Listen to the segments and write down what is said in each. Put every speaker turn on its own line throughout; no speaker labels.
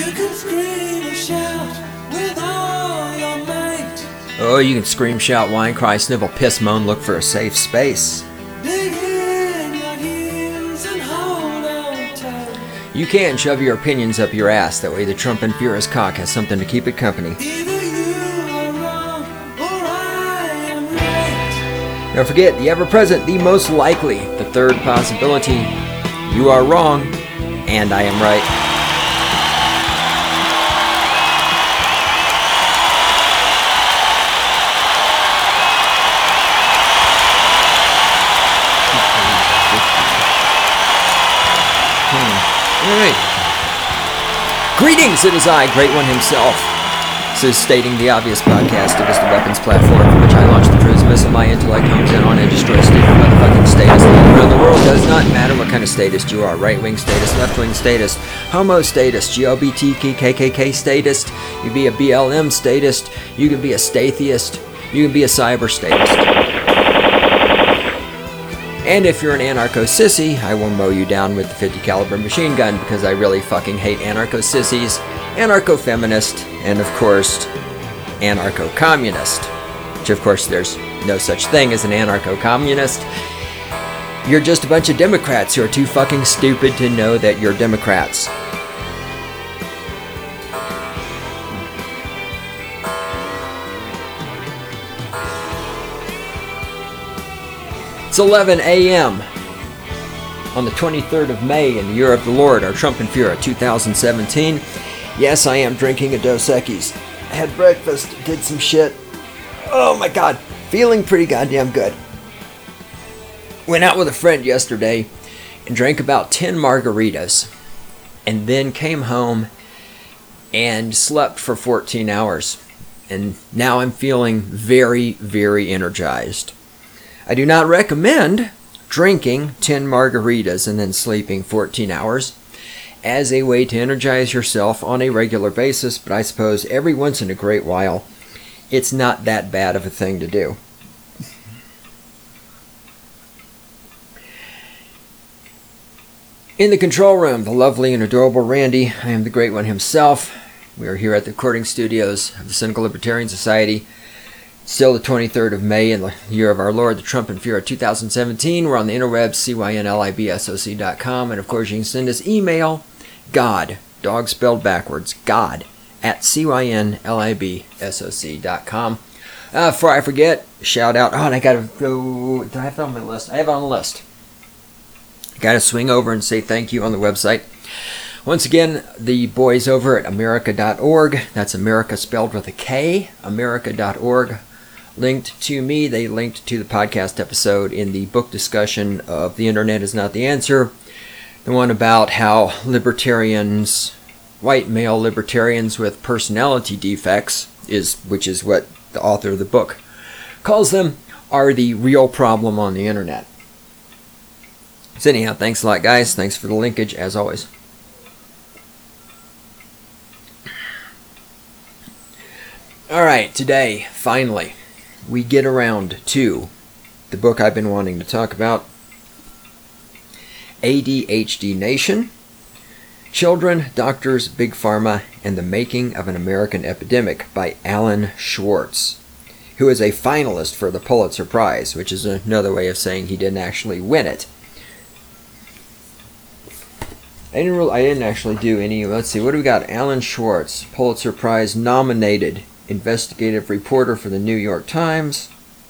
can scream and shout with all your might.
Oh, you can scream, shout, whine, cry, snivel, piss, moan, look for a safe space.
Dig in your heels and hold on tight.
You can shove your opinions up your ass, that way the Trump and Furious cock has something to keep it company.
Either you are wrong or I am right.
Don't forget, the ever-present, the most likely, the third possibility. You are wrong, and I am right. All right. Greetings, it is I, Great One himself. This is Stating the Obvious podcast. It is the weapons platform from which I launch the cruise missile my intellect homes in on and destroys stupid motherfucking status around the world. Does not matter what kind of statist you are. Right-wing statist, left-wing statist, homo statist, GLBTQ, KKK statist. You can be a BLM statist. You can be a statheist. You can be a cyber statist. And if you're an anarcho-sissy, I will mow you down with the 50 caliber machine gun because I really fucking hate anarcho-sissies, anarcho-feminist, and of course, anarcho-communist. Which of course there's no such thing as an anarcho-communist. You're just a bunch of Democrats who are too fucking stupid to know that you're Democrats. It's 11 a.m. on the 23rd of May in the year of the Lord, our Trump and Fury 2017. Yes, I am drinking a Dos Equis. I had breakfast, did some shit. Oh my god, feeling pretty goddamn good. Went out with a friend yesterday and drank about 10 margaritas. And then came home and slept for 14 hours. And now I'm feeling very, very energized. I do not recommend drinking 10 margaritas and then sleeping 14 hours as a way to energize yourself on a regular basis, but I suppose every once in a great while, it's not that bad of a thing to do. In the control room, the lovely and adorable Randy. I am the Great One himself. We are here at the recording studios of the Cynical Libertarian Society. Still the 23rd of May in the year of our Lord, the Trump and Fury 2017. We're on the interwebs, cynlibsoc.com. And of course, you can send us email, God, dog spelled backwards, God, at cynlibsoc.com. Before I forget, shout out. Oh, and I gotta go. Do I have it on my list? I have it on the list. Gotta swing over and say thank you on the website. Once again, the boys over at America.org, that's America spelled with a K, America.org, linked to me. They linked to the podcast episode in the book discussion of The Internet is Not the Answer, the one about how libertarians, white male libertarians with personality defects, which is what the author of the book calls them, are the real problem on the Internet. So anyhow, thanks a lot, guys. Thanks for the linkage, as always. Alright, today, finally, we get around to the book I've been wanting to talk about, ADHD Nation, Children, Doctors, Big Pharma, and the Making of an American Epidemic by Alan Schwartz, who is a finalist for the Pulitzer Prize, which is another way of saying he didn't actually win it. I didn't actually do any, let's see, what do we got? Alan Schwartz, Pulitzer Prize nominated investigative reporter for the New York Times,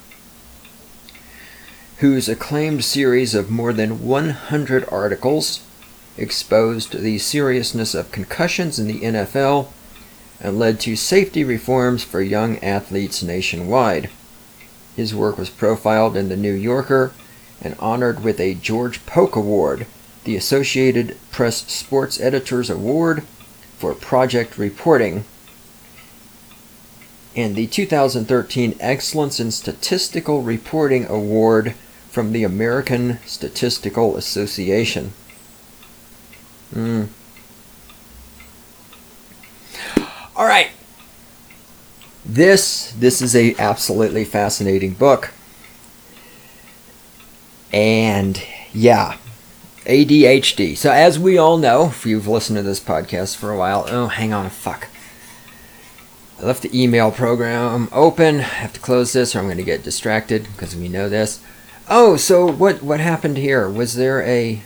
whose acclaimed series of more than 100 articles exposed the seriousness of concussions in the NFL and led to safety reforms for young athletes nationwide. His work was profiled in The New Yorker and honored with a George Polk Award, the Associated Press Sports Editors Award for Project Reporting, and the 2013 Excellence in Statistical Reporting Award from the American Statistical Association. All right. This is a absolutely fascinating book. And yeah, ADHD. So as we all know, if you've listened to this podcast for a while, oh, hang on, fuck. I left the email program open. I have to close this or I'm going to get distracted because we know this. Oh, so what happened here? Was there a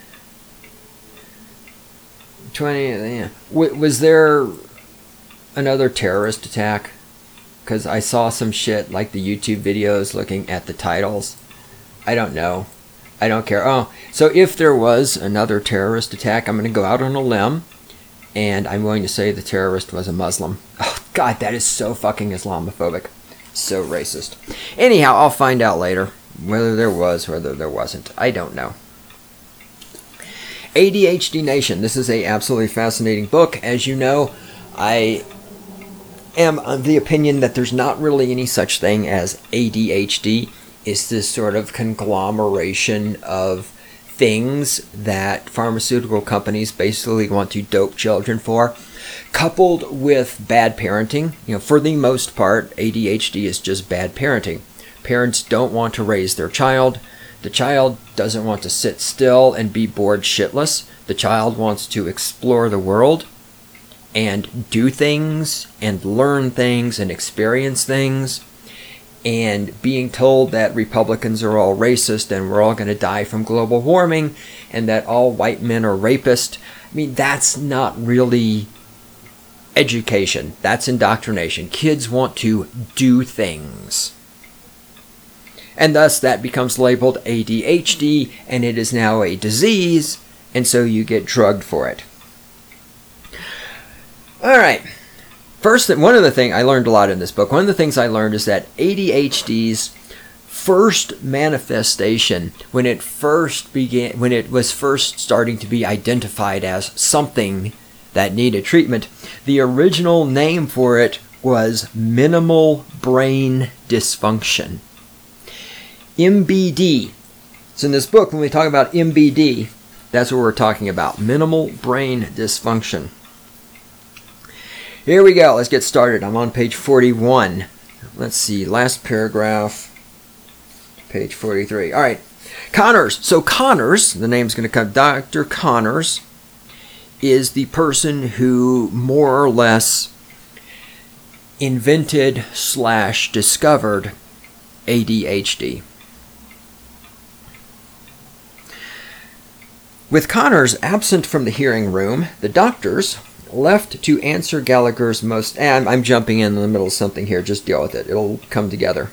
20? Yeah. Was there another terrorist attack? Because I saw some shit like the YouTube videos looking at the titles. I don't know. I don't care. Oh, so if there was another terrorist attack, I'm going to go out on a limb. And I'm going to say the terrorist was a Muslim. Oh, God, that is so fucking Islamophobic. So racist. Anyhow, I'll find out later whether there was, whether there wasn't. I don't know. ADHD Nation. This is a absolutely fascinating book. As you know, I am of the opinion that there's not really any such thing as ADHD. It's this sort of conglomeration of things that pharmaceutical companies basically want to dope children for, coupled with bad parenting. For the most part, ADHD is just bad parenting. Parents don't want to raise their child. The child doesn't want to sit still and be bored shitless. The child wants to explore the world and do things and learn things and experience things. And being told that Republicans are all racist and we're all going to die from global warming and that all white men are rapists, I mean, that's not really education. That's indoctrination. Kids want to do things. And thus that becomes labeled ADHD, and it is now a disease, and so you get drugged for it. All right. First, one of the things I learned a lot in this book, one of the things I learned is that ADHD's first manifestation, when it was first starting to be identified as something that needed treatment, the original name for it was minimal brain dysfunction. MBD. So in this book, when we talk about MBD, that's what we're talking about, minimal brain dysfunction. Here we go. Let's get started. I'm on page 41. Let's see. Last paragraph. Page 43. All right. Connors. So Connors, the name's going to come. Dr. Connors is the person who more or less invented/discovered ADHD. With Connors absent from the hearing room, the doctors left to answer Gallagher's most... And I'm jumping in the middle of something here. Just deal with it. It'll come together.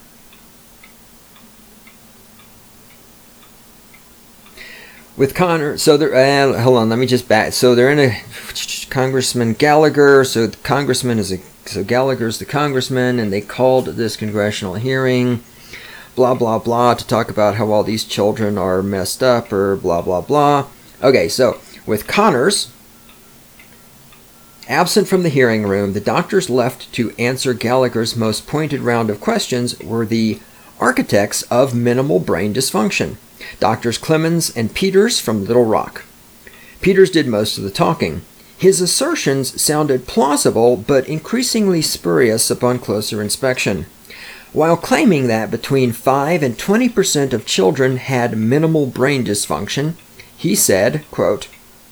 With Connor... So they're... hold on. Let me just back... So they're in a... Congressman Gallagher. So the congressman is a... So Gallagher's the congressman. And they called this congressional hearing. Blah, blah, blah. To talk about how all these children are messed up. Or blah, blah, blah. Okay, so with Connors absent from the hearing room, the doctors left to answer Gallagher's most pointed round of questions were the architects of minimal brain dysfunction, Doctors Clemens and Peters from Little Rock. Peters did most of the talking. His assertions sounded plausible but increasingly spurious upon closer inspection. While claiming that between 5 and 20% of children had minimal brain dysfunction, he said, quote,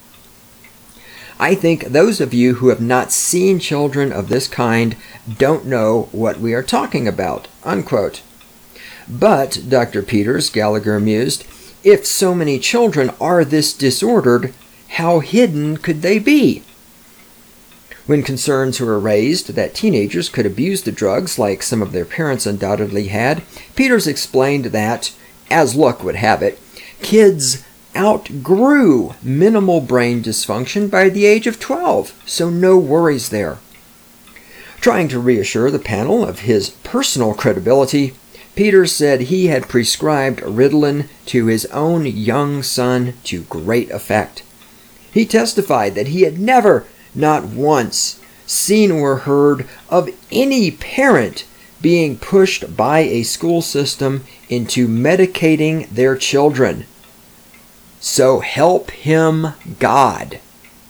"I think those of you who have not seen children of this kind don't know what we are talking about," unquote. But, Dr. Peters, Gallagher mused, if so many children are this disordered, how hidden could they be? When concerns were raised that teenagers could abuse the drugs like some of their parents undoubtedly had, Peters explained that, as luck would have it, kids outgrew minimal brain dysfunction by the age of 12, so no worries there. Trying to reassure the panel of his personal credibility, Peters said he had prescribed Ritalin to his own young son to great effect. He testified that he had never, not once, seen or heard of any parent being pushed by a school system into medicating their children. So help him God.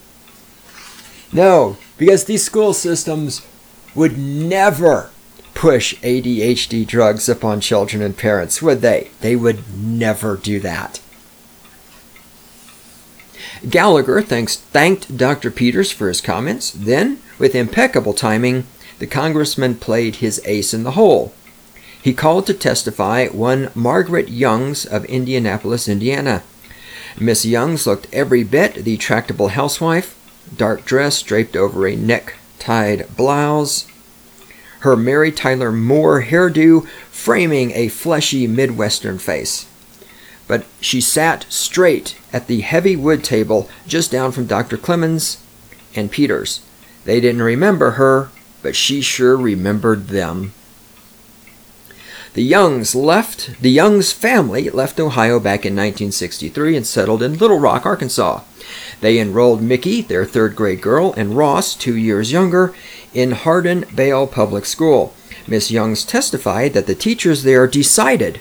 No, because these school systems would never push ADHD drugs upon children and parents, would they? They would never do that. Gallagher thanked Dr. Peters for his comments. Then, with impeccable timing, the congressman played his ace in the hole. He called to testify one Margaret Youngs of Indianapolis, Indiana. Miss Youngs looked every bit the tractable housewife, dark dress draped over a neck-tied blouse, her Mary Tyler Moore hairdo framing a fleshy Midwestern face. But she sat straight at the heavy wood table just down from Dr. Clemens and Peters. They didn't remember her, but she sure remembered them. The Youngs family left Ohio back in 1963 and settled in Little Rock, Arkansas. They enrolled Mickey, their third-grade girl, and Ross, 2 years younger, in Hardin-Bale Public School. Miss Youngs testified that the teachers there decided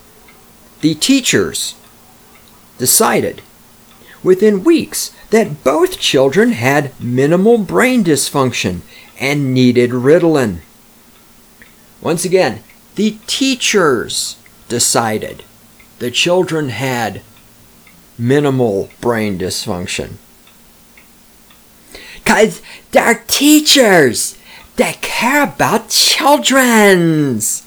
within weeks that both children had minimal brain dysfunction and needed Ritalin. Once again, the teachers decided the children had minimal brain dysfunction. 'Cause they're teachers that care about children's.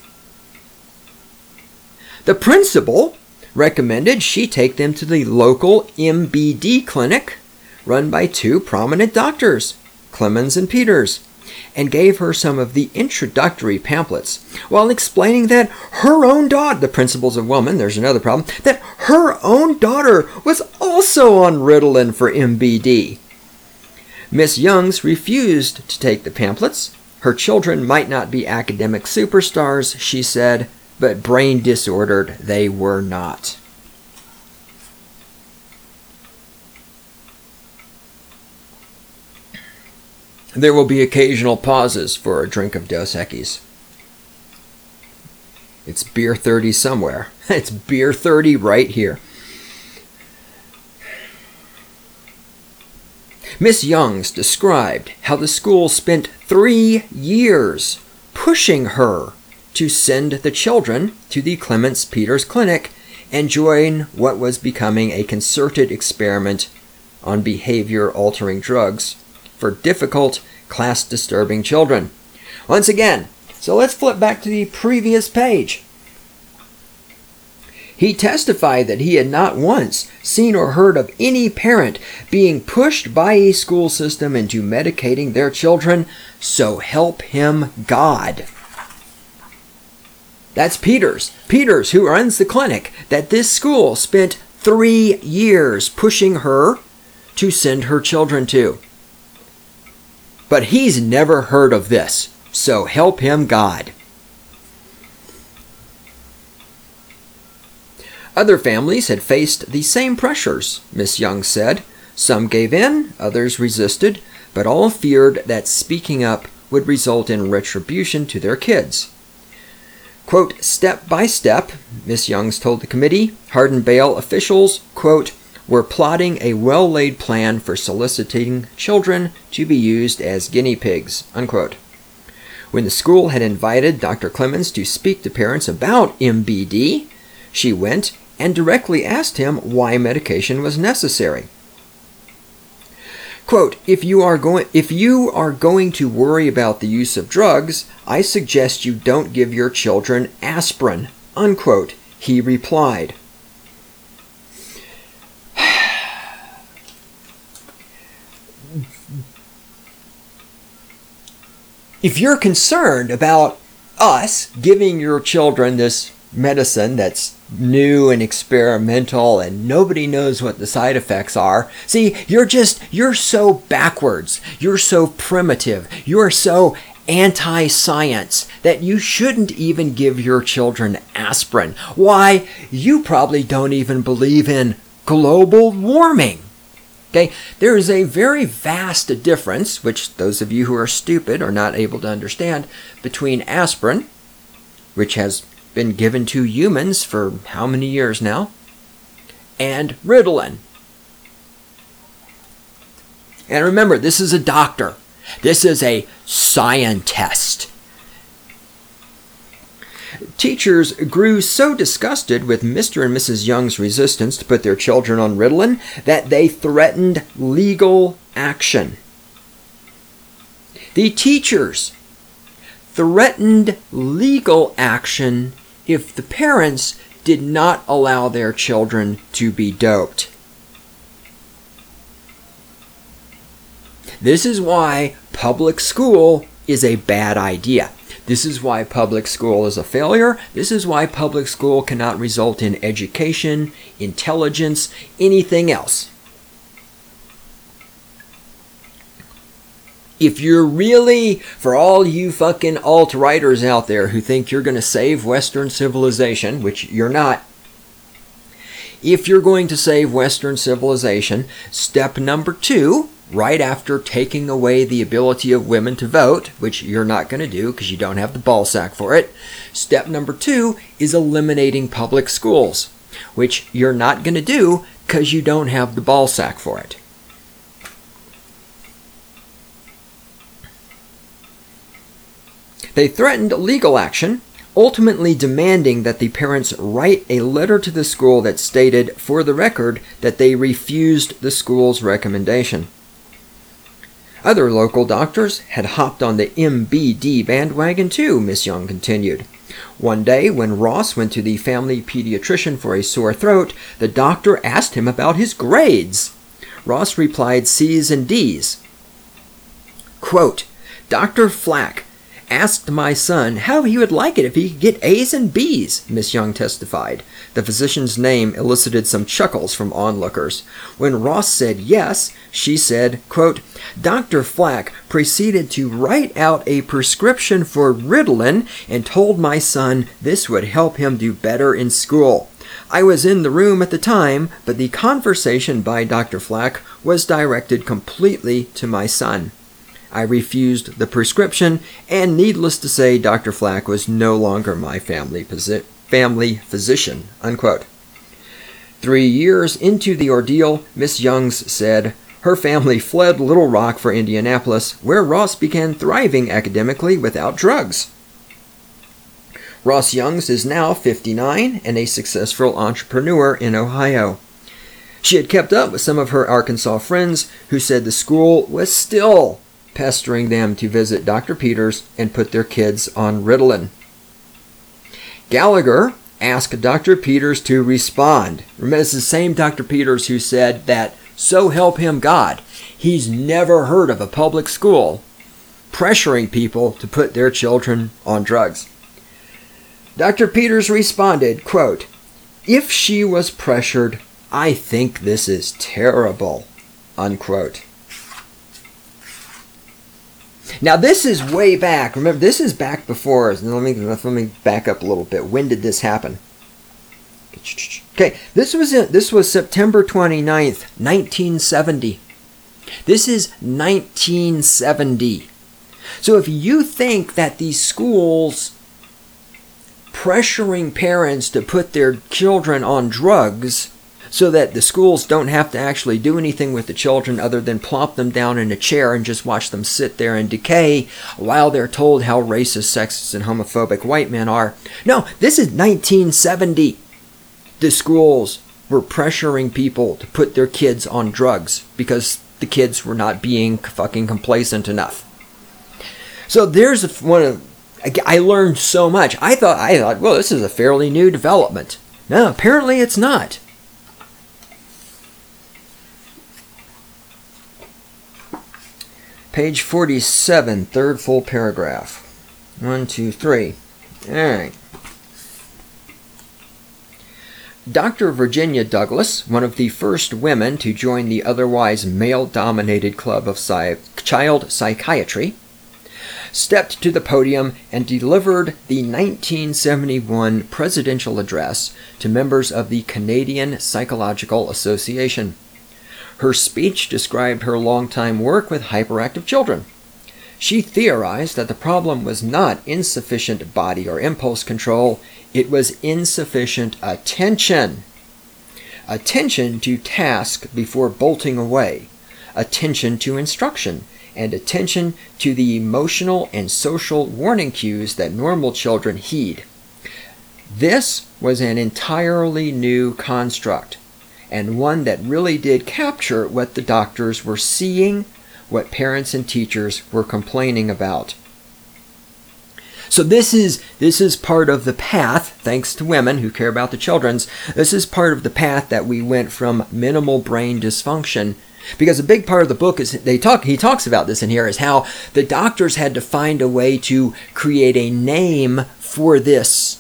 The principal recommended she take them to the local MBD clinic run by 2 prominent doctors, Clemens and Peters, and gave her some of the introductory pamphlets while explaining that her own daughter, the principal's a woman, there's another problem, that her own daughter was also on Ritalin for MBD. Miss Youngs refused to take the pamphlets. Her children might not be academic superstars, she said, but brain disordered they were not. There will be occasional pauses for a drink of Dos Equis. It's beer 30 somewhere. It's beer 30 right here. Miss Youngs described how the school spent 3 years pushing her to send the children to the Clemens Peters Clinic and join what was becoming a concerted experiment on behavior-altering drugs for difficult, class-disturbing children. Once again, so let's flip back to the previous page. He testified that he had not once seen or heard of any parent being pushed by a school system into medicating their children, so help him God. That's Peters. Peters, who runs the clinic that this school spent 3 years pushing her to send her children to. But he's never heard of this, so help him God. Other families had faced the same pressures, Miss Young said. Some gave in, others resisted, but all feared that speaking up would result in retribution to their kids. Quote, step by step, Miss Youngs told the committee, Hardin-Bale officials, quote, were plotting a well-laid plan for soliciting children to be used as guinea pigs, unquote. When the school had invited Dr. Clemens to speak to parents about MBD, she went and directly asked him why medication was necessary. Quote, if you are going to worry about the use of drugs, I suggest you don't give your children aspirin, unquote, he replied. If you're concerned about us giving your children this medicine that's new and experimental and nobody knows what the side effects are, see, you're so backwards, you're so primitive, you're so anti-science that you shouldn't even give your children aspirin. Why? You probably don't even believe in global warming. Okay, there is a very vast difference, which those of you who are stupid are not able to understand, between aspirin, which has been given to humans for how many years now, and Ritalin. And remember, this is a doctor. This is a scientist. Teachers grew so disgusted with Mr. and Mrs. Young's resistance to put their children on Ritalin that they threatened legal action. The teachers threatened legal action if the parents did not allow their children to be doped. This is why public school is a bad idea. This is why public school is a failure. This is why public school cannot result in education, intelligence, anything else. If you're really, for all you fucking alt-righters out there who think you're going to save Western civilization, which you're not, if you're going to save Western civilization, step number 2, right after taking away the ability of women to vote, which you're not going to do because you don't have the ball sack for it, step number 2 is eliminating public schools, which you're not going to do because you don't have the ball sack for it. They threatened legal action, ultimately demanding that the parents write a letter to the school that stated, for the record, that they refused the school's recommendation. Other local doctors had hopped on the MBD bandwagon too, Miss Young continued. One day, when Ross went to the family pediatrician for a sore throat, the doctor asked him about his grades. Ross replied C's and D's. Quote, Dr. Flack asked my son how he would like it if he could get A's and B's, Miss Young testified. The physician's name elicited some chuckles from onlookers. When Ross said yes, she said, quote, Dr. Flack proceeded to write out a prescription for Ritalin and told my son this would help him do better in school. I was in the room at the time, but the conversation by Dr. Flack was directed completely to my son. I refused the prescription, and needless to say, Dr. Flack was no longer my family physician, unquote. 3 years into the ordeal, Miss Youngs said, her family fled Little Rock for Indianapolis, where Ross began thriving academically without drugs. Ross Youngs is now 59 and a successful entrepreneur in Ohio. She had kept up with some of her Arkansas friends who said the school was still pestering them to visit Dr. Peters and put their kids on Ritalin. Gallagher asked Dr. Peters to respond. Remember, it's the same Dr. Peters who said that, so help him God, he's never heard of a public school pressuring people to put their children on drugs. Dr. Peters responded, quote, if she was pressured, I think this is terrible, unquote. Now, this is way back. Remember, this is back before. Let me back up a little bit. When did this happen? Okay, this was September 29th, 1970. This is 1970. So if you think that these schools pressuring parents to put their children on drugs so that the schools don't have to actually do anything with the children other than plop them down in a chair and just watch them sit there and decay while they're told how racist, sexist, and homophobic white men are. No, this is 1970. The schools were pressuring people to put their kids on drugs because the kids were not being fucking complacent enough. So there's one of... I learned so much. I thought, well, this is a fairly new development. No, apparently it's not. Page 47, third full paragraph. 1, 2, 3. All right. Dr. Virginia Douglas, one of the first women to join the otherwise male-dominated club of child psychiatry, stepped to the podium and delivered the 1971 presidential address to members of the Canadian Psychological Association. Her speech described her longtime work with hyperactive children. She theorized that the problem was not insufficient body or impulse control, it was insufficient attention. Attention to task before bolting away, attention to instruction, and attention to the emotional and social warning cues that normal children heed. This was an entirely new construct, and one that really did capture what the doctors were seeing, what parents and teachers were complaining about. So this is part of the path, thanks to women who care about the children's, this is part of the path that we went from minimal brain dysfunction. Because a big part of the book is, he talks about this in here, is how the doctors had to find a way to create a name for this.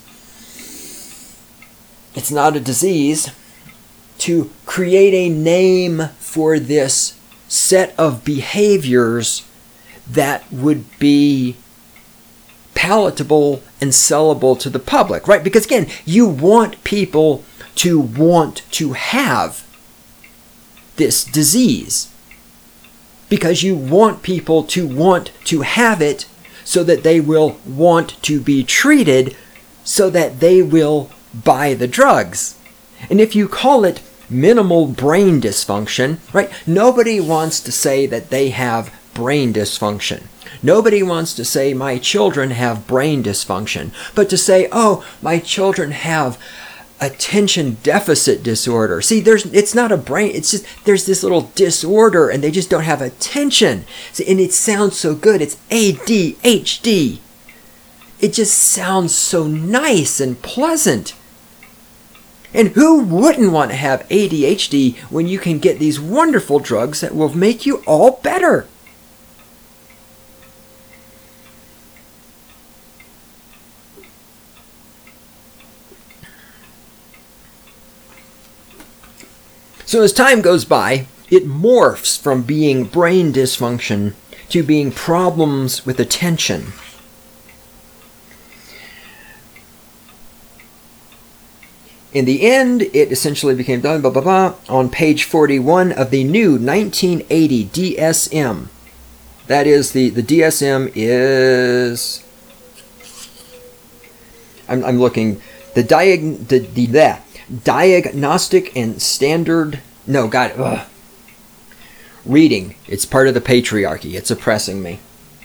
It's not a disease. To create a name for this set of behaviors that would be palatable and sellable to the public, right? Because again, you want people to want to have this disease, because you want people to want to have it so that they will want to be treated, so that they will buy the drugs. And if you call it minimal brain dysfunction, right? Nobody wants to say that they have brain dysfunction. Nobody wants to say my children have brain dysfunction, but to say, oh, my children have attention deficit disorder. See, it's not a brain, it's just there's this little disorder and they just don't have attention. See, and it sounds so good. It's ADHD. It just sounds so nice and pleasant. And who wouldn't want to have ADHD when you can get these wonderful drugs that will make you all better? So as time goes by, it morphs from being brain dysfunction to being problems with attention. In the end, it essentially became blah, blah, blah, blah, on page 41 of the new 1980 DSM. That is, the DSM is... I'm looking... The Diagnostic and Standard... No, got it. Ugh. Reading. It's part of the patriarchy. It's oppressing me.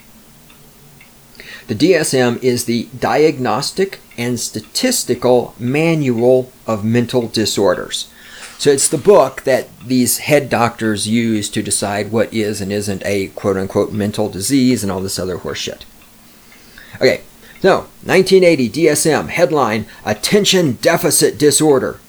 The DSM is the Diagnostic and Statistical Manual of Mental Disorders. So it's the book that these head doctors use to decide what is and isn't a quote-unquote mental disease and all this other horseshit. Okay, so 1980 DSM, headline, Attention Deficit Disorder.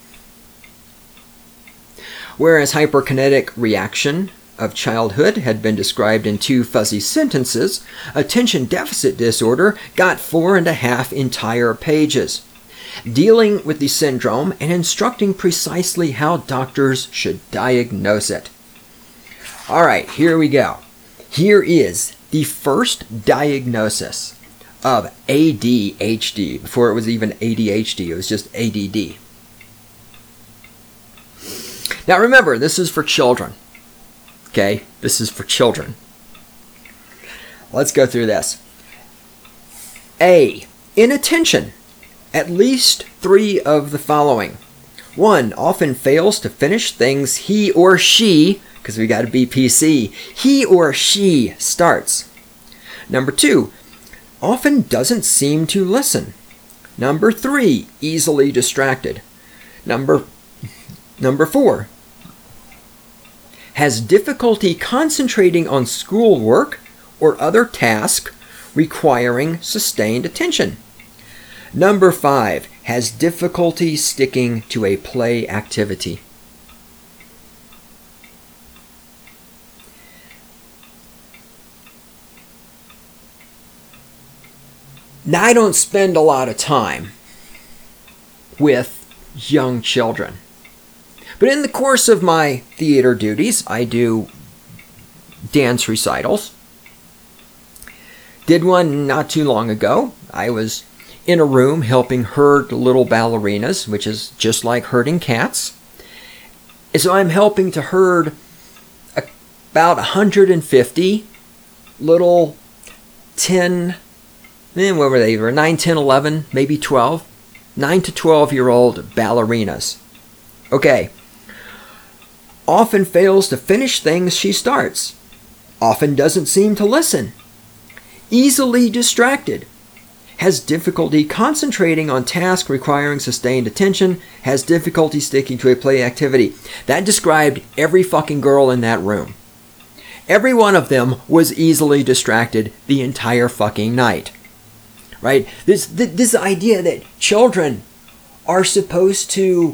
Whereas hyperkinetic reaction of childhood had been described in 2 fuzzy sentences, attention deficit disorder got 4.5 entire pages, dealing with the syndrome and instructing precisely how doctors should diagnose it. All right, here we go. Here is the first diagnosis of ADHD. Before it was even ADHD, it was just ADD. Now remember, this is for children. Okay, this is for children. Let's go through this. A. Inattention. At least 3 of the following. 1. Often fails to finish things he or she, because we got to be PC, he or she starts. Number 2. Often doesn't seem to listen. Number 3. Easily distracted. Number 4. Has difficulty concentrating on schoolwork or other tasks requiring sustained attention. Number 5. Has difficulty sticking to a play activity. Now, I don't spend a lot of time with young children. But in the course of my theater duties, I do dance recitals. Did one not too long ago. I was in a room helping herd little ballerinas, which is just like herding cats. And so I'm helping to herd about 150 little 10, what were they? They were 9, 10, 11, maybe 12. 9 to 12-year-old ballerinas. Okay. Often fails to finish things she starts. Often doesn't seem to listen. Easily distracted. has difficulty concentrating on tasks requiring sustained attention, has difficulty sticking to a play activity. That described every fucking girl in that room. Every one of them was easily distracted the entire fucking night. Right? This idea that children are supposed to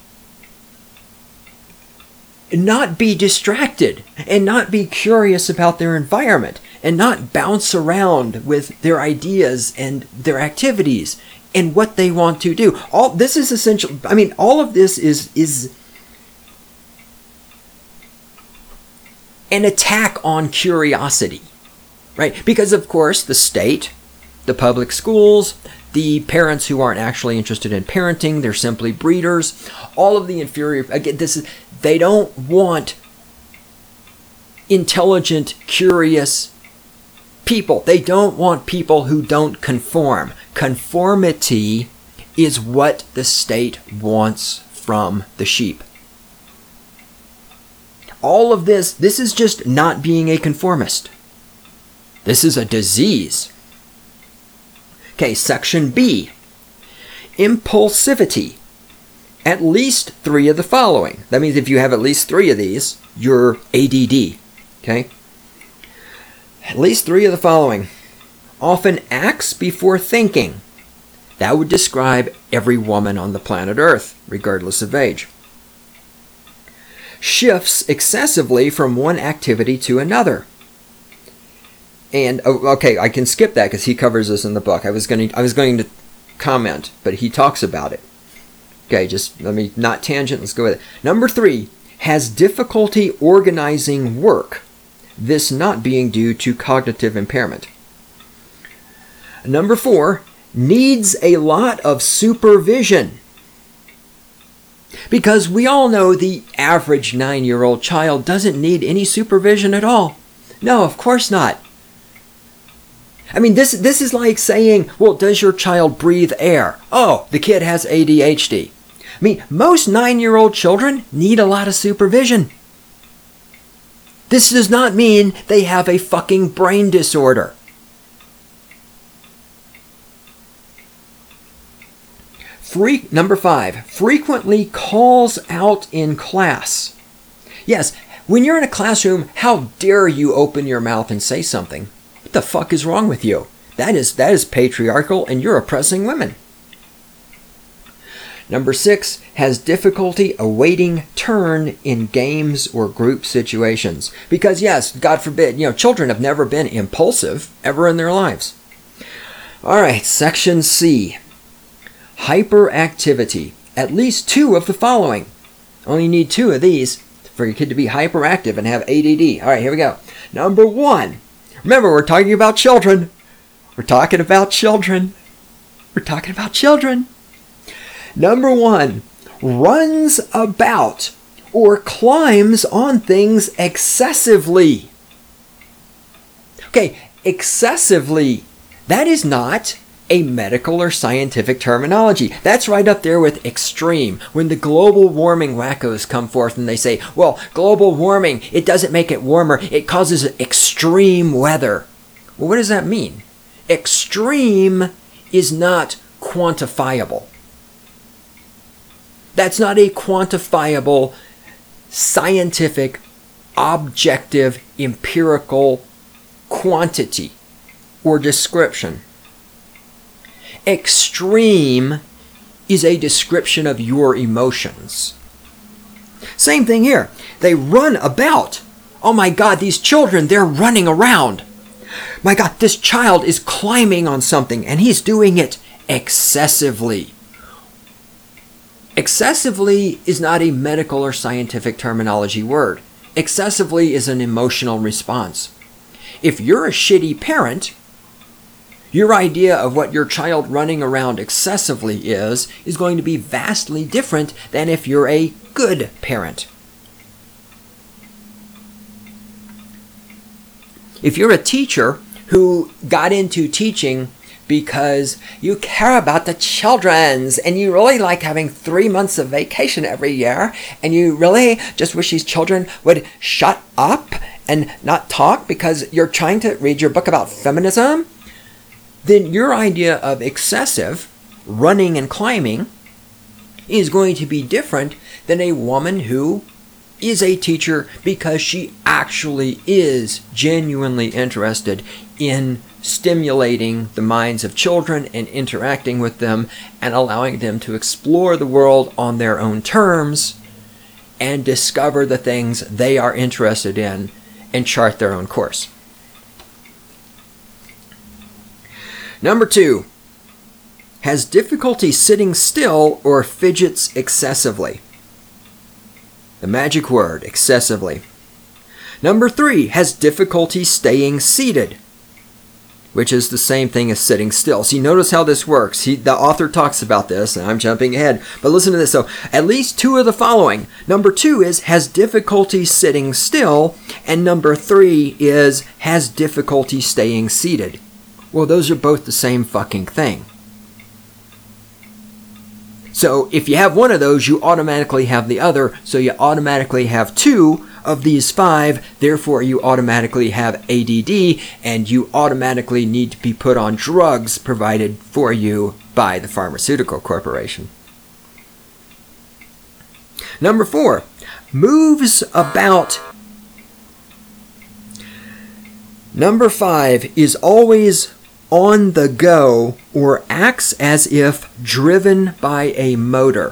not be distracted and not be curious about their environment and not bounce around with their ideas and their activities and what they want to do. All this is essential. I mean, all of this is an attack on curiosity, right? Because of course the state, the public schools, the parents who aren't actually interested in parenting, they're simply breeders. All of the inferior, again, they don't want intelligent, curious people. They don't want people who don't conform. Conformity is what the state wants from the sheep. All of this is just not being a conformist. This is a disease. Okay, section B. Impulsivity. At least 3 of the following. That means if you have at least 3 of these, you're ADD. Okay? At least 3 of the following. Often acts before thinking. That would describe every woman on the planet Earth, regardless of age. Shifts excessively from one activity to another. And okay, I can skip that because he covers this in the book. I was going to comment, but he talks about it. Okay, just let me not tangent. Let's go with it. Number 3, has difficulty organizing work. This not being due to cognitive impairment. Number 4, needs a lot of supervision. Because we all know the average 9-year-old child doesn't need any supervision at all. No, of course not. I mean, this is like saying, well, does your child breathe air? Oh, the kid has ADHD. I mean, most 9-year-old children need a lot of supervision. This does not mean they have a fucking brain disorder. Number 5, frequently calls out in class. Yes, when you're in a classroom, how dare you open your mouth and say something? What the fuck is wrong with you? That is patriarchal and you're oppressing women. Number 6, has difficulty awaiting turn in games or group situations. Because yes, God forbid, children have never been impulsive ever in their lives. All right, section C. Hyperactivity. At least 2 of the following. Only need 2 of these for your kid to be hyperactive and have ADD. All right, here we go. Number 1. Remember, we're talking about children. We're talking about children. We're talking about children. Number 1. Runs about or climbs on things excessively. Okay, excessively. That is not a medical or scientific terminology. That's right up there with extreme. When the global warming wackos come forth and they say, well, global warming, it doesn't make it warmer, it causes extreme weather. Well, what does that mean? Extreme is not quantifiable. That's not a quantifiable, scientific, objective, empirical quantity or description. Extreme is a description of your emotions. Same thing here. They run about. Oh my God, these children, they're running around. My God, this child is climbing on something and he's doing it excessively. Excessively is not a medical or scientific terminology word. Excessively is an emotional response. If you're a shitty parent, your idea of what your child running around excessively is going to be vastly different than if you're a good parent. If you're a teacher who got into teaching because you care about the children's and you really like having 3 months of vacation every year and you really just wish these children would shut up and not talk because you're trying to read your book about feminism, then your idea of excessive running and climbing is going to be different than a woman who is a teacher because she actually is genuinely interested in stimulating the minds of children and interacting with them and allowing them to explore the world on their own terms and discover the things they are interested in and chart their own course. Number 2, has difficulty sitting still or fidgets excessively. The magic word, excessively. Number 3, has difficulty staying seated, which is the same thing as sitting still. See, notice how this works. The author talks about this, and I'm jumping ahead, but listen to this. So, at least 2 of the following. Number 2 is, has difficulty sitting still, and number 3 is, has difficulty staying seated. Well, those are both the same fucking thing. So if you have one of those, you automatically have the other. So you automatically have 2 of these 5. Therefore, you automatically have ADD, and you automatically need to be put on drugs provided for you by the pharmaceutical corporation. Number 4, moves about. Number 5 is always on the go or acts as if driven by a motor.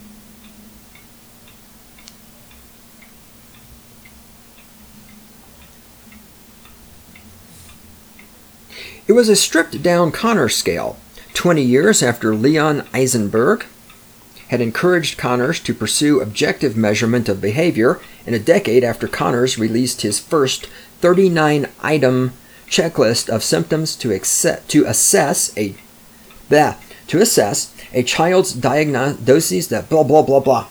It was a stripped-down Conners scale, 20 years after Leon Eisenberg had encouraged Conners to pursue objective measurement of behavior, and a decade after Conners released his first 39-item checklist of symptoms to assess a child's diagnoses that blah blah blah blah.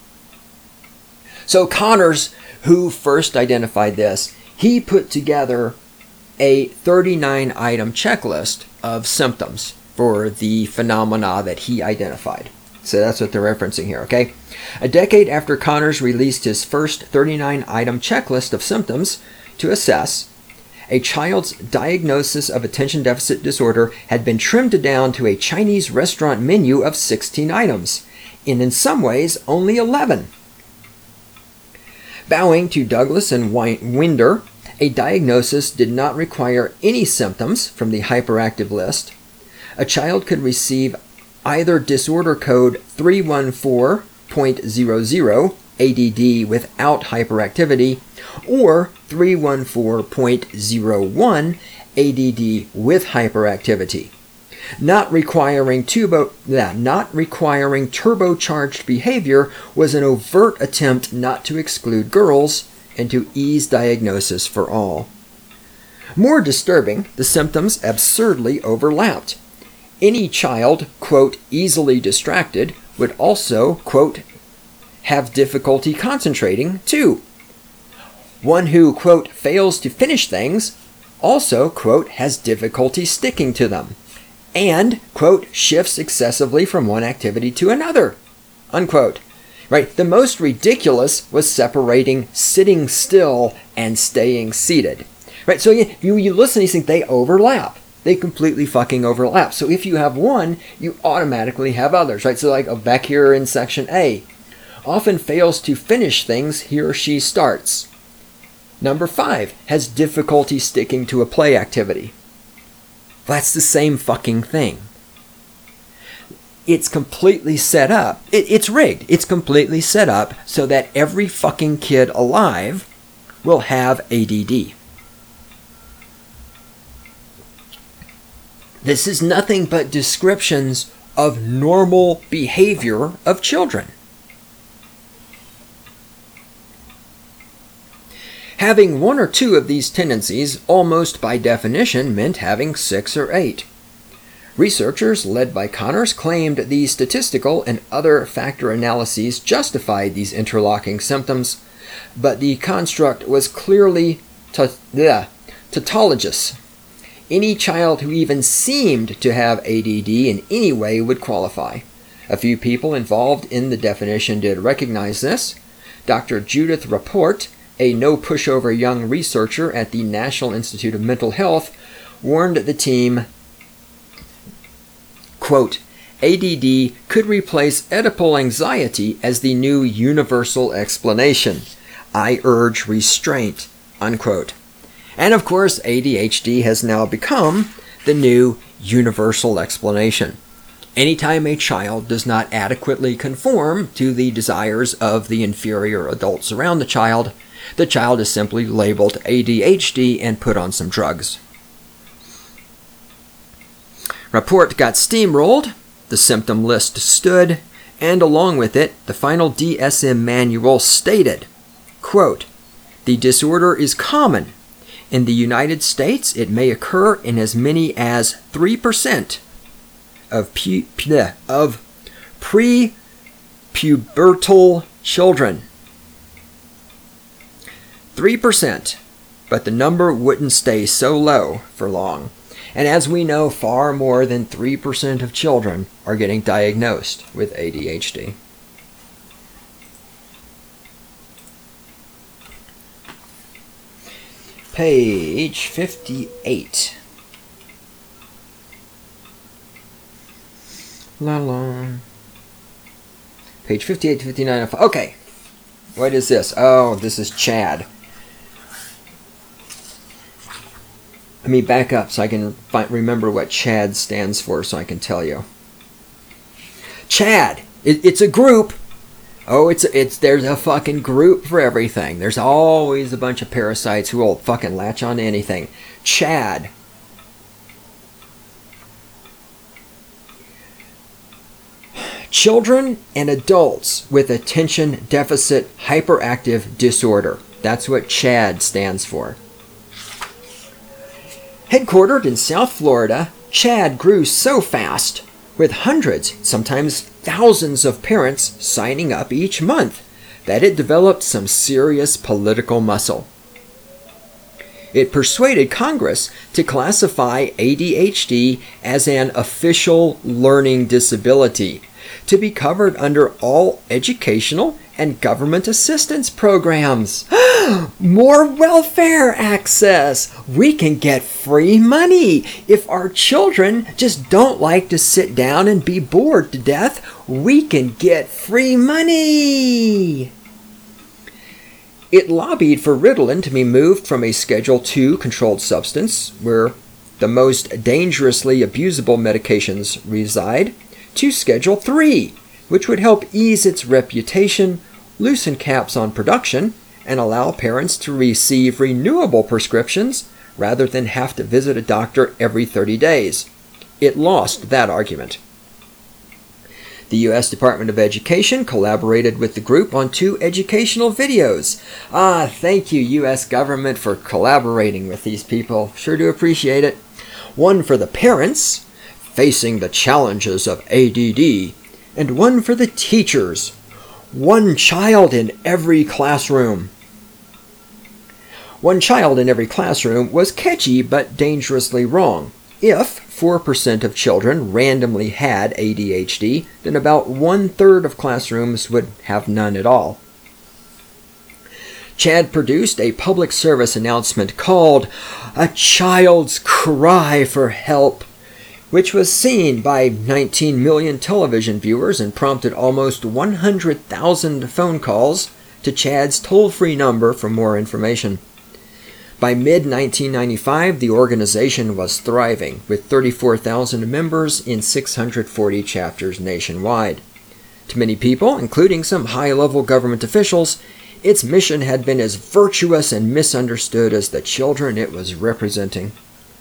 So Conners, who first identified this, he put together a 39-item checklist of symptoms for the phenomena that he identified. So that's what they're referencing here, okay? A decade after Conners released his first 39-item checklist of symptoms to assess, a child's diagnosis of attention deficit disorder had been trimmed down to a Chinese restaurant menu of 16 items, and in some ways only 11. Bowing to Douglas and Winder, a diagnosis did not require any symptoms from the hyperactive list. A child could receive either disorder code 314.00 ADD without hyperactivity, or 314.01 ADD with hyperactivity. Not requiring turbocharged behavior was an overt attempt not to exclude girls and to ease diagnosis for all. More disturbing, the symptoms absurdly overlapped. Any child, quote, easily distracted, would also, quote, have difficulty concentrating, too. One who, quote, fails to finish things also, quote, has difficulty sticking to them, and, quote, shifts excessively from one activity to another, unquote. Right? The most ridiculous was separating sitting still and staying seated. Right? So you listen to these things, they overlap. They completely fucking overlap. So if you have one, you automatically have others, right? So like back here in section A, often fails to finish things he or she starts. Number 5, has difficulty sticking to a play activity. That's the same fucking thing. It's completely set up. It's rigged. It's completely set up so that every fucking kid alive will have ADD. This is nothing but descriptions of normal behavior of children. Having 1 or 2 of these tendencies almost by definition meant having 6 or 8. Researchers led by Conners claimed these statistical and other factor analyses justified these interlocking symptoms, but the construct was clearly tautologous. Any child who even seemed to have ADD in any way would qualify. A few people involved in the definition did recognize this. Dr. Judith Rapport, a no-pushover young researcher at the National Institute of Mental Health, warned the team, Quote, ADD could replace Oedipal anxiety as the new universal explanation. I urge restraint, unquote. And of course, ADHD has now become the new universal explanation. Anytime a child does not adequately conform to the desires of the inferior adults around the child is simply labeled ADHD and put on some drugs. Report got steamrolled, the symptom list stood, and along with it, the final DSM manual stated, quote, the disorder is common. In the United States, it may occur in as many as 3% of pre-pubertal children. 3%, but the number wouldn't stay so low for long. And as we know, far more than 3% of children are getting diagnosed with ADHD. Page 58. La la. Page 58 to 59. Okay. What is this? Oh, this is CHAD. Let me back up so I can remember what CHAD stands for so I can tell you. CHAD. It's a group. Oh, there's a fucking group for everything. There's always a bunch of parasites who will fucking latch on to anything. CHAD. Children and adults with attention deficit hyperactive disorder. That's what CHAD stands for. Headquartered in South Florida, CHAD grew so fast, with hundreds, sometimes thousands of parents signing up each month, that it developed some serious political muscle. It persuaded Congress to classify ADHD as an official learning disability, to be covered under all educational and government assistance programs. More welfare access. We can get free money. If our children just don't like to sit down and be bored to death, we can get free money. It lobbied for Ritalin to be moved from a Schedule II controlled substance, where the most dangerously abusable medications reside, to Schedule III, which would help ease its reputation, loosen caps on production, and allow parents to receive renewable prescriptions rather than have to visit a doctor every 30 days. It lost that argument. The U.S. Department of Education collaborated with the group on 2 educational videos. Thank you, U.S. government, for collaborating with these people. Sure do appreciate it. One for the parents, facing the challenges of ADD, and one for the teachers, one child in every classroom. One child in every classroom was catchy but dangerously wrong. If 4% of children randomly had ADHD, then about 1/3 of classrooms would have none at all. CHAD produced a public service announcement called A Child's Cry for Help, which was seen by 19 million television viewers and prompted almost 100,000 phone calls to CHAD's toll-free number for more information. By mid-1995, the organization was thriving, with 34,000 members in 640 chapters nationwide. To many people, including some high-level government officials, its mission had been as virtuous and misunderstood as the children it was representing.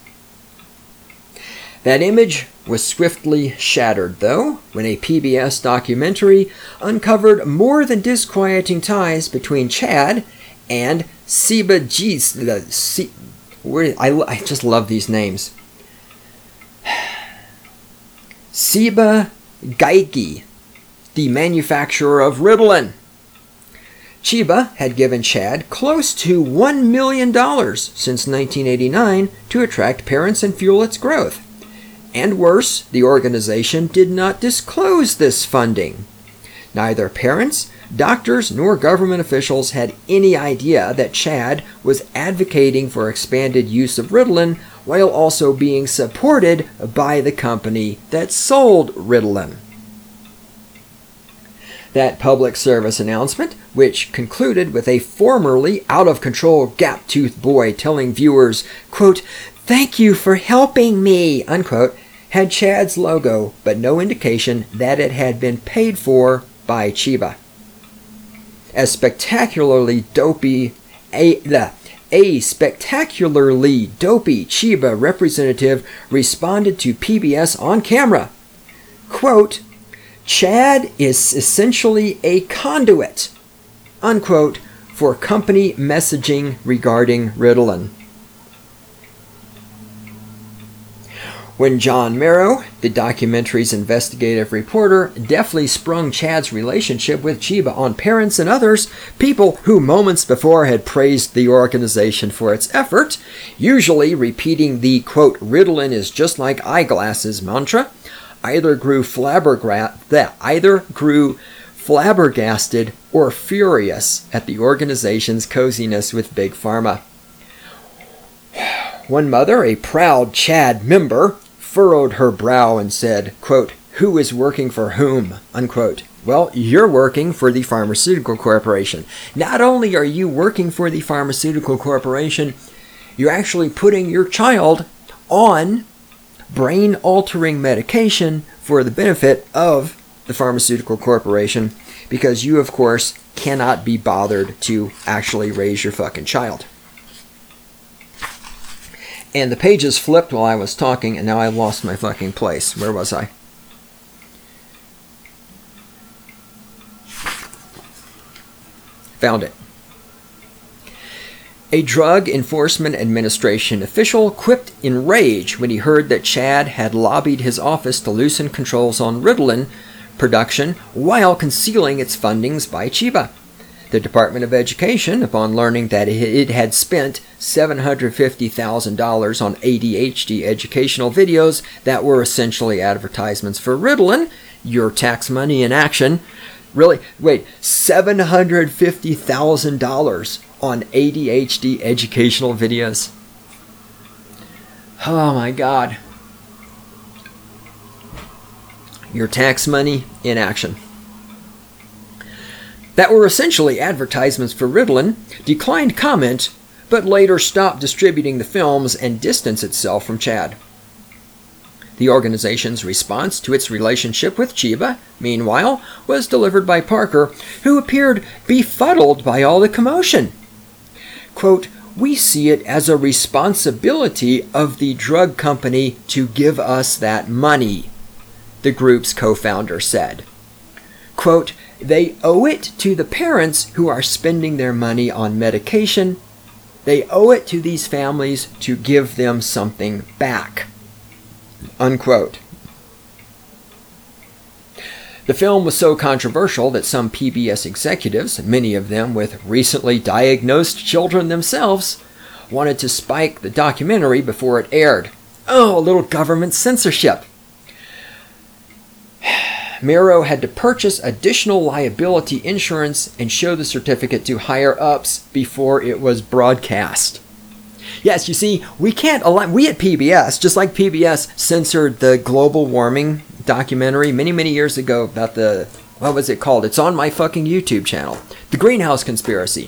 That image was swiftly shattered, though, when a PBS documentary uncovered more than disquieting ties between CHAD and Ciba Geigy. I just love these names. Ciba Geigy, the manufacturer of Ritalin. Ciba had given CHAD close to $1 million since 1989 to attract parents and fuel its growth. And worse, the organization did not disclose this funding. Neither parents, doctors, nor government officials had any idea that Chad was advocating for expanded use of Ritalin while also being supported by the company that sold Ritalin. That public service announcement, which concluded with a formerly out-of-control gap-toothed boy telling viewers, quote, "Thank you for helping me," unquote, had Chad's logo, but no indication that it had been paid for by Chiba. A spectacularly dopey Chiba representative responded to PBS on camera. Quote, "Chad is essentially a conduit," unquote, for company messaging regarding Ritalin. When John Merrow, the documentary's investigative reporter, deftly sprung Chad's relationship with Chiba on parents and others, people who moments before had praised the organization for its effort, usually repeating the, quote, "Ritalin is just like eyeglasses" mantra, either grew flabbergasted or furious at the organization's coziness with Big Pharma. One mother, a proud Chad member, furrowed her brow and said, quote, "Who is working for whom?" unquote. Well, you're working for the pharmaceutical corporation. Not only are you working for the pharmaceutical corporation, you're actually putting your child on brain-altering medication for the benefit of the pharmaceutical corporation because you, of course, cannot be bothered to actually raise your fucking child. And the pages flipped while I was talking, and now I lost my fucking place. Where was I? Found it. A Drug Enforcement Administration official quipped in rage when he heard that Chad had lobbied his office to loosen controls on Ritalin production while concealing its fundings by Chiba. The Department of Education, upon learning that it had spent $750,000 on ADHD educational videos that were essentially advertisements for Ritalin, your tax money in action, really, wait, $750,000 on ADHD educational videos? Oh my God. Your tax money in action. That were essentially advertisements for Ritalin, declined comment, but later stopped distributing the films and distanced itself from Chad. The organization's response to its relationship with Chiba, meanwhile, was delivered by Parker, who appeared befuddled by all the commotion. Quote, "We see it as a responsibility of the drug company to give us that money," the group's co-founder said. Quote, "They owe it to the parents who are spending their money on medication. They owe it to these families to give them something back." Unquote. The film was so controversial that some PBS executives, many of them with recently diagnosed children themselves, wanted to spike the documentary before it aired. Oh, a little government censorship. Merrow had to purchase additional liability insurance and show the certificate to higher-ups before it was broadcast. Yes, you see, we can't allow, we at PBS, just like PBS censored the global warming documentary many years ago about the, what was it called? It's on my fucking YouTube channel. The Greenhouse Conspiracy.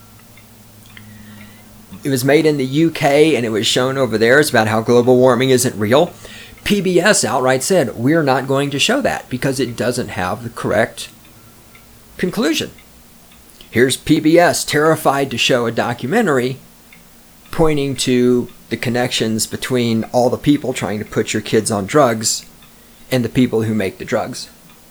It was made in the UK and it was shown over there. It's about how global warming isn't real. PBS outright said, we're not going to show that because it doesn't have the correct conclusion. Here's PBS terrified to show a documentary pointing to the connections between all the people trying to put your kids on drugs and the people who make the drugs.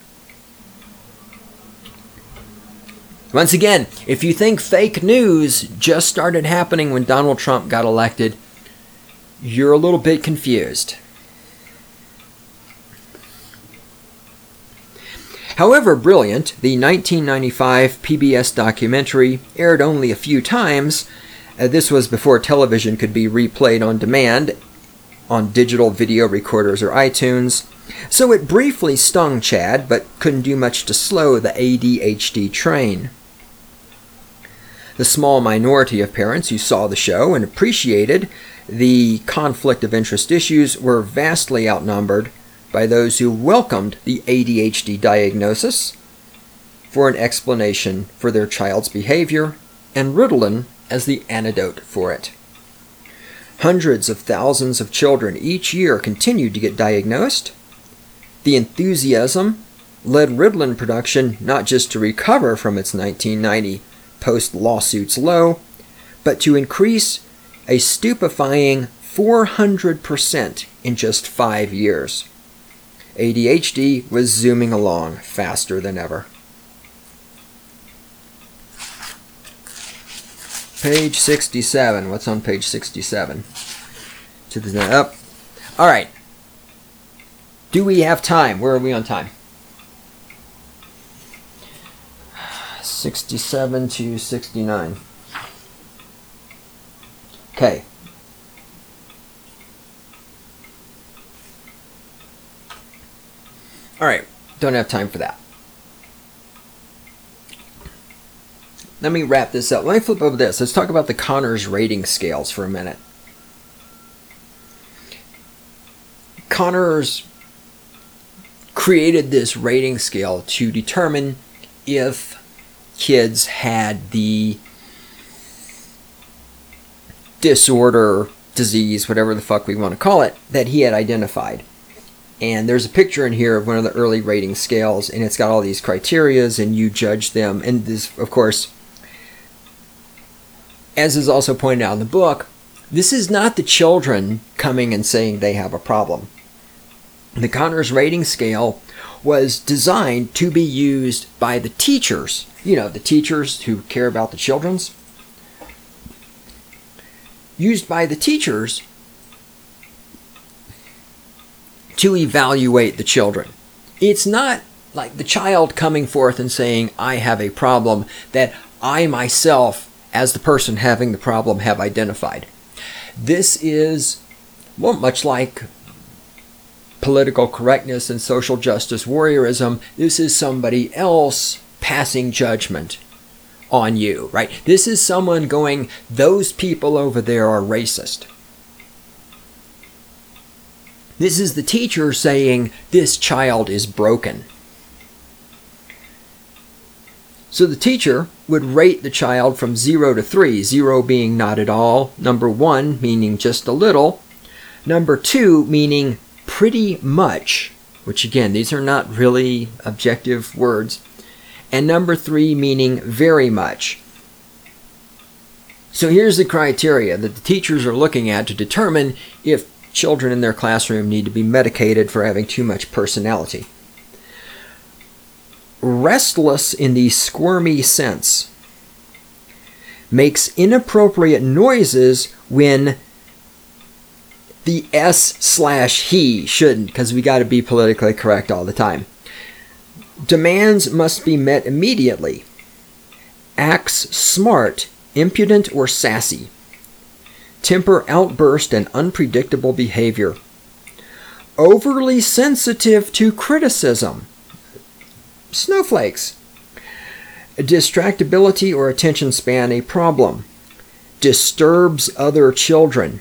Once again, if you think fake news just started happening when Donald Trump got elected, you're a little bit confused. However brilliant, the 1995 PBS documentary aired only a few times. This was before television could be replayed on demand, on digital video recorders or iTunes, so it briefly stung Chad, but couldn't do much to slow the ADHD train. The small minority of parents who saw the show and appreciated the conflict of interest issues were vastly outnumbered by those who welcomed the ADHD diagnosis for an explanation for their child's behavior and Ritalin as the antidote for it. Hundreds of thousands of children each year continued to get diagnosed. The enthusiasm led Ritalin production not just to recover from its 1990 post-lawsuits low, but to increase a stupefying 400% in just 5 years. ADHD was zooming along faster than ever. Page 67. What's on page 67? To the up. All right. Do we have time? Where are we on time? 67 to 69. Okay. All right. Don't have time for that. Let me wrap this up. Let me flip over this. Let's talk about the Conners rating scales for a minute. Conners created this rating scale to determine if kids had the disorder, disease, whatever the fuck we want to call it, that he had identified. And there's a picture in here of one of the early rating scales, and it's got all these criterias, and you judge them. And this, of course, as is also pointed out in the book, this is not the children coming and saying they have a problem. The Conners rating scale was designed to be used by the teachers. You know, the teachers who care about the children's. Used by the teachers to evaluate the children. It's not like the child coming forth and saying, I have a problem that I myself, as the person having the problem, have identified. This is, well, much like political correctness and social justice warriorism, this is somebody else passing judgment on you, right? This is someone going, those people over there are racist. This is the teacher saying, this child is broken. So the teacher would rate the child from 0 to 3, 0 being not at all, number 1 meaning just a little, number 2 meaning pretty much, which again, these are not really objective words, and number 3 meaning very much. So here's the criteria that the teachers are looking at to determine if children in their classroom need to be medicated for having too much personality. Restless in the squirmy sense. Makes inappropriate noises when the S/he shouldn't, because we got to be politically correct all the time. Demands must be met immediately. Acts smart, impudent, or sassy. Temper outburst and unpredictable behavior. Overly sensitive to criticism. Snowflakes. Distractibility or attention span a problem. Disturbs other children.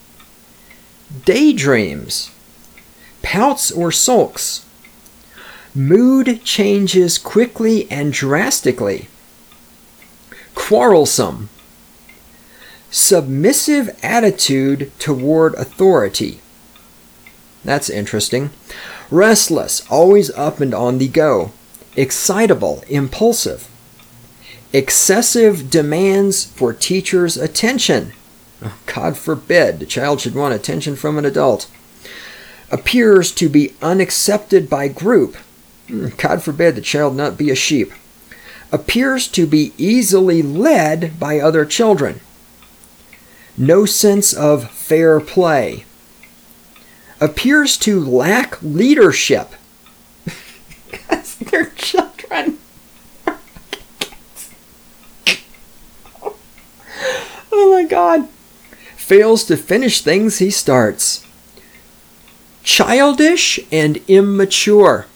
Daydreams. Pouts or sulks. Mood changes quickly and drastically. Quarrelsome. Submissive attitude toward authority. That's interesting. Restless, always up and on the go. Excitable, impulsive. Excessive demands for teachers' attention. Oh, God forbid the child should want attention from an adult. Appears to be unaccepted by group. God forbid the child not be a sheep. Appears to be easily led by other children. No sense of fair play. Appears to lack leadership. Because they're children. Oh my God. Fails to finish things he starts. childish and immature.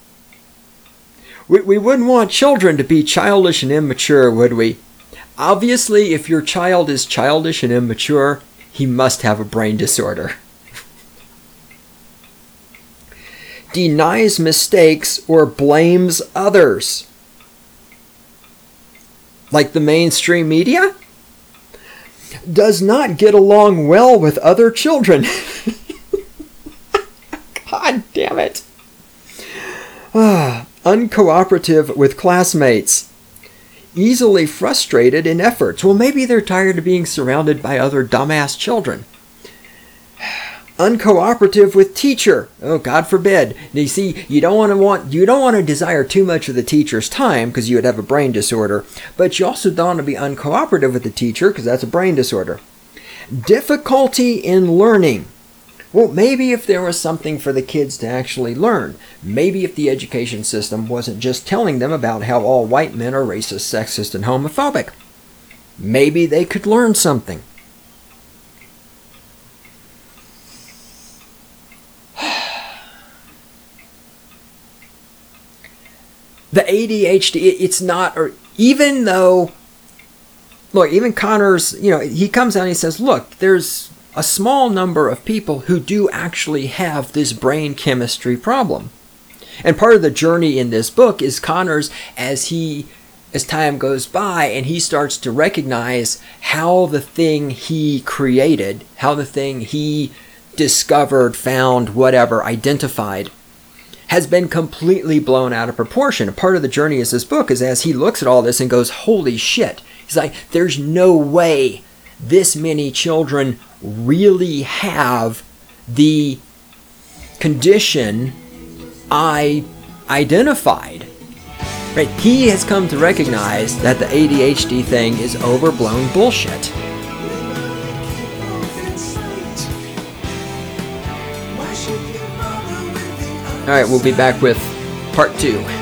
We wouldn't want children to be childish and immature, would we? Obviously, if your child is childish and immature, he must have a brain disorder. Denies mistakes or blames others. Like the mainstream media? Does not get along well with other children. God damn it. Uncooperative with classmates. Easily frustrated in efforts. Well, maybe they're tired of being surrounded by other dumbass children. Uncooperative with teacher. Oh, God forbid. Now, you see, you don't want to desire too much of the teacher's time because you would have a brain disorder, but you also don't want to be uncooperative with the teacher because that's a brain disorder. Difficulty in learning. Well, maybe if there was something for the kids to actually learn. Maybe if the education system wasn't just telling them about how all white men are racist, sexist, and homophobic. Maybe they could learn something. The ADHD, it's not, or even though, look, even Connors, he comes out and he says, look, there's a small number of people who do actually have this brain chemistry problem. And part of the journey in this book is Connors, as time goes by and he starts to recognize how the thing he created, how the thing he discovered, found, whatever, identified, has been completely blown out of proportion. And part of the journey is this book is as he looks at all this and goes, holy shit. He's like, there's no way this many children really have the condition I identified. Right? He has come to recognize that the ADHD thing is overblown bullshit. All right, we'll be back with part 2.